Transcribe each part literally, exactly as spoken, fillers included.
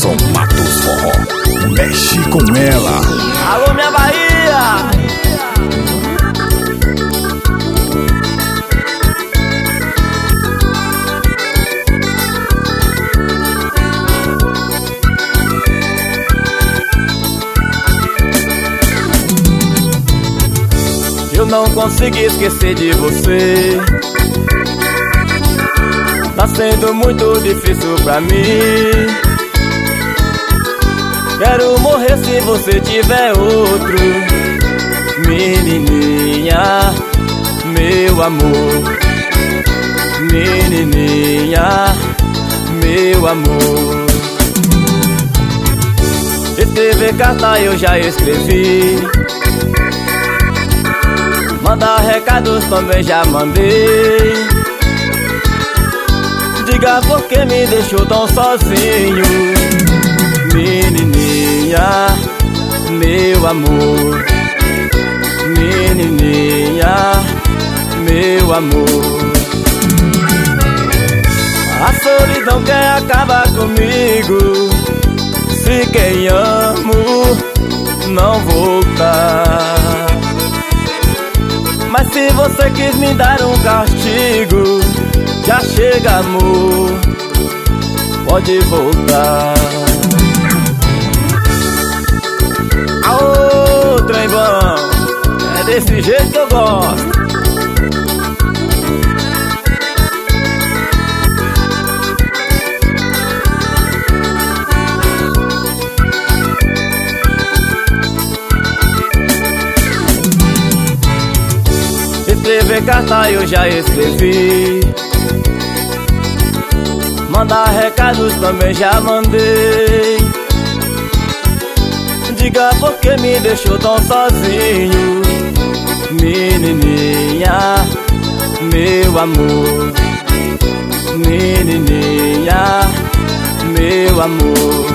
Edson Matos Forró, mexe com ela. Alô, minha Bahia! Eu não consegui esquecer de você. Tá sendo muito difícil pra mim. Quero morrer se você tiver outro. Menininha, meu amor. Menininha, meu amor. Escrever carta eu já escrevi. Mandar recados também já mandei. Diga por que me deixou tão sozinho. Menininha, meu amor. Menininha, meu amor. A solidão quer acabar comigo. Se quem amo não voltar. Mas se você quis me dar um castigo, já chega, amor, pode voltar. Aô, trem bom, é desse jeito que eu gosto. Escrever carta eu já escrevi. Mandar recados também já mandei. Diga por que me deixou tão sozinho. Menininha, meu amor. Menininha, meu amor.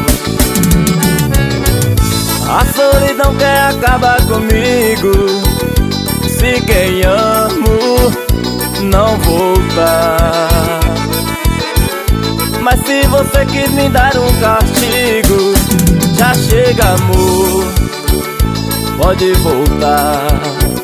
A solidão quer acabar comigo. Se quem amo não voltar. Mas se você quis me dar um castigo, já chega, amor, pode voltar.